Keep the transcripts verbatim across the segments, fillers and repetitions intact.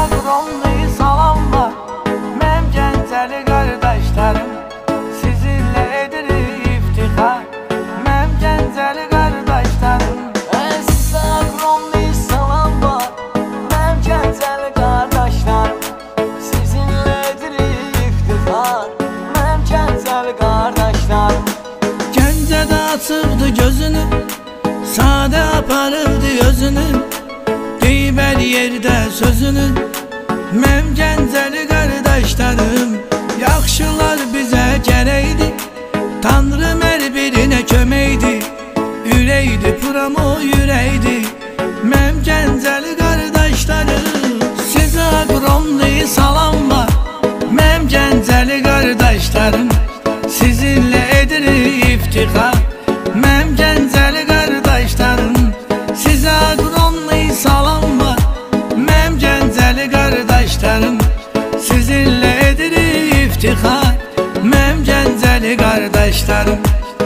aqromlu salam var. Mənim Gəncəli qardaşlarım, sizinlə edirik iftixar. Mənim Gəncəli qardaşlarım, Sizə aqromlu salam var. Mənim Gəncəli qardaşlarım, sizinlə edirik iftixar. Mənim Gəncəli qardaşlarım, Gəncədə açıqdı gözünü, sadə aparırdı özünü, deyib hər yerdə sözünü. Mənim Gəncəli qardaşlarım, yaxşılar bizə gərəkdi, Tanrım hər birinə köməkdi, ürəkdi, puram o ürəkdi. Mənim Gəncəli qardaşlarım, sizə aqromlu salam var. Mənim Gəncəli qardaşlarım, sizinlə edirik iftixar. Mənim Gəncəli qardaşlarım, sizə aqromlu salam var. Mənim Gəncəli qardaşlarım, sizinlə edirik iftixar. Mənim Gəncəli qardaşlarım.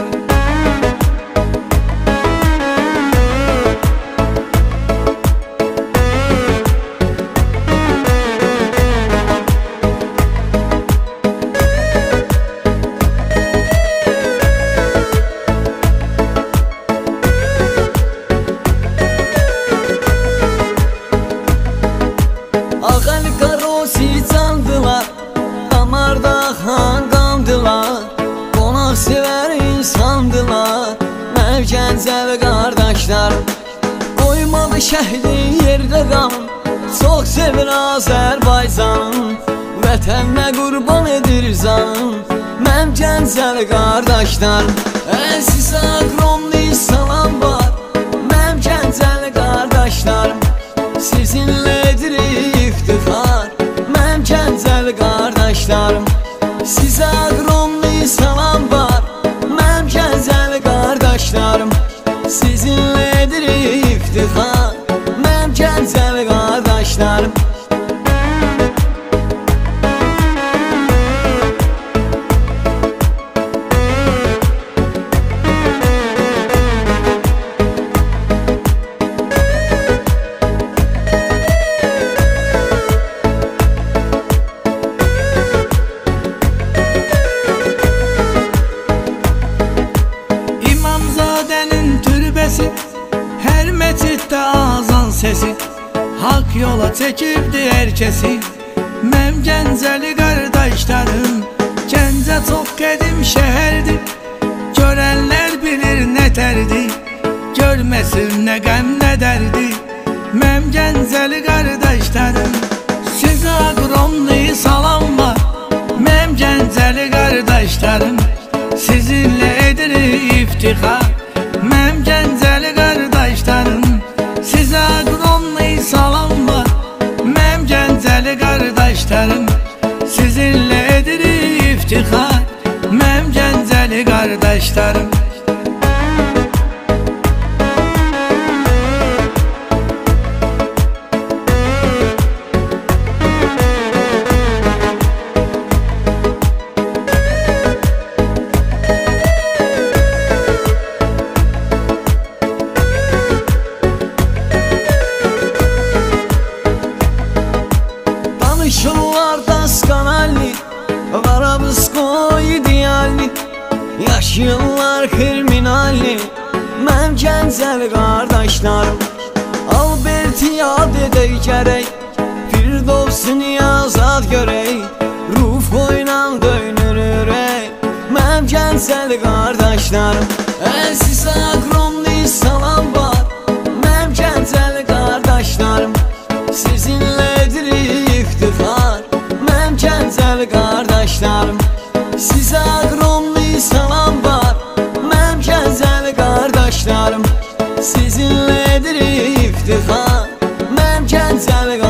Ağal qarosi candılar, damarda xan qandılar, qonaq sevər insandılar. Mənim Gəncəli qardaşlarım, qoymadı şəhidin yerdə qanım, çox sevir Azərbaycanım, vətəninə qurban edir canım. Mənim Gəncəli qardaşlarım, sizə aqromlu salam var. Mənim Gəncəli qardaşlarım, sizinlə edirik iftixar. Mənim Gəncəli qardaşlarım, sizə aqromlu salam var. Mənim Gəncəli qardaşlarım, sizinlə edirik iftixar. Mənim Gəncəli qardaşlarım, hər məsciddə azan səsi, haqq yola çəkibdi hər kəsi. Mənim Gəncəli qardaşlarım, Gəncə çox qədim şəhərdir, görənlər bilir nə tərdir, görməsin nə qəm nə dərdir. Mənim Gəncəli qardaşlarım, sizə aqromlu salam var. Mənim Gəncəli qardaşlarım, sizinlə edirik iftixar. Mənim Gəncəli qardaşlarım, sizə aqromlu salam var. Mənim Gəncəli qardaşlarım, sizinlə edirik iftixar. Mənim Gəncəli qardaşlarım. Danışırlar daskanalli, Varabısko idealli, yaşayırlar kriminalli. Mənim Gəncəli qardaşlarım, Alberti yad edək gərək, Firdovsunu azad görək, Rufoyla döynür ürək. Mənim Gəncəli qardaşlarım, sizə aqromlu salam var. Mənim Gəncəli qardaşlarım, sizinlə edirik iftixar. Mənim Gəncəli qardaşlarım, sizə aqromlu salam var. Mənim Gəncəli qardaşlarım, sizinlə edirik iftixar. Mənim Gəncəli qardaşlarım,